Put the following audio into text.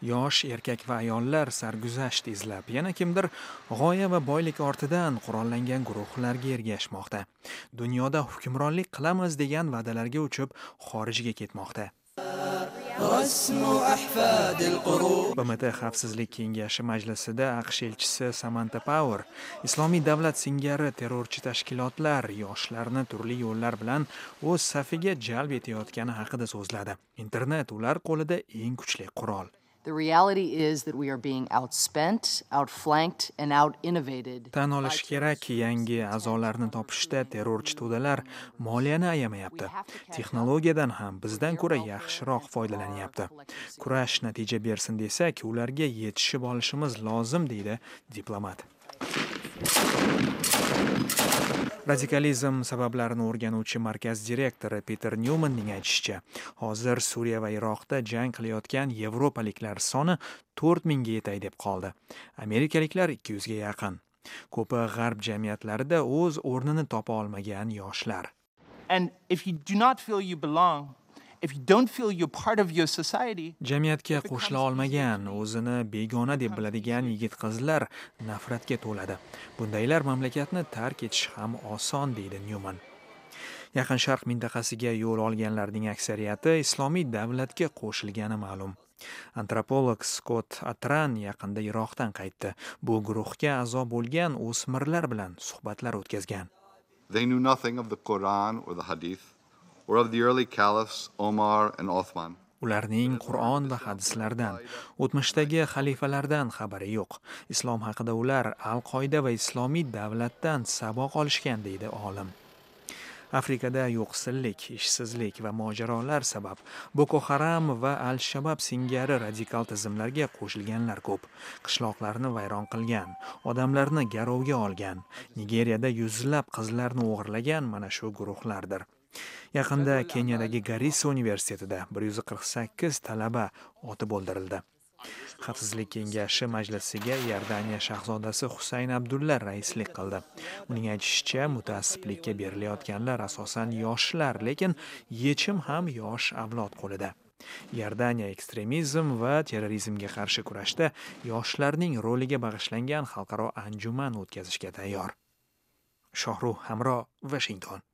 Yosh erkak va ayollar sarguzasht izlab, yana kimdir g'oya va boylik ortidan qurollangan guruhlarga ergashmoqda. Dunyoda hukmronlik qilamiz degan va'dalarga uchib, xorijga ketmoqda. BMT Xavfsizlik kengashi majlisida AQSh elchisi Samantha Power Islomiy davlat singari terrorchi tashkilotlar yoshlarni turli yo'llar bilan o'z safiga jalb etayotgani haqida so'zladi. Internet ular qo'lida eng kuchli qurol. The reality is that we are being outspent, outflanked and out-innovated. Tan olish kerak, yangi a'zolarni topishda terrorchi to'dalar moliyani ayamayapti. Texnologiyadan ham bizdan ko'ra yaxshiroq foydalanyapti. Kurash natija bersin desak, ularga yetishib olishimiz lozim, deydi diplomat. Radikalizm sabablarini o'rganuvchi markaz direktori Peter Newmanning aytishicha, hozir Suriya va Iroqda jang qilayotgan yevropaliklar soni 4000 ga yetay deb qoldi. Amerikaliklar 200 ga yaqin. Ko'pi g'arb jamiyatlarida o'z o'rnini topa olmagan yoshlar. And if you do not feel you belong, if you don't feel you're part of your society, Jamiyatga qo'shila olmagan, o'zini begona deb biladigan yigit-qizlar nafratga to'ladi. Bundaylar mamlakatni tark etish ham oson, deydi Newman. Yaqin Sharq mintaqasiga yo'l olganlarning aksariyati Islomiy davlatga qo'shilgani ma'lum. Antropolog Scott Atran yaqinda Iroqdan qaytdi. Bu guruhga a'zo bo'lgan o'smirlar bilan suhbatlar o'tkazgan. They knew nothing of the Quran or the Hadith, or of the early caliphs Omar and Othman. Ularning Qur'on va hadislardan, o'tmishdagi xalifalardan xabari yo'q. Islom haqida ular Al-Qoida va Islomiy davlatdan saboq olishgan, deydi olim. Afrikada yo'qsillik, ishsizlik va mojarolar sabab Boko Haram va Al-Shabab singari radikal tizimlarga qo'shilganlar ko'p. Qishloqlarni vayron qilgan, odamlarni garovga olgan, Nigeriyada yuzlab qizlarni o'g'irlagan mana shu guruhlardir. Yaqinda Keniyadagi Garissa universitetida 148 talaba otib o'ldirildi. Xavfsizlik kengashi majlisiga Iordaniya shahzodasi Husayn Abdulla raislik qildi. Uning aytishicha, mutaassiblikka berilayotganlar asosan yoshlar, lekin yechim ham yosh avlod qo'lida. Iordaniya ekstremizm va terrorizmga qarshi kurashda yoshlarning roliga bag'ishlangan xalqaro anjuman o'tkazishga tayyor. Shohruh Hamro, Washington.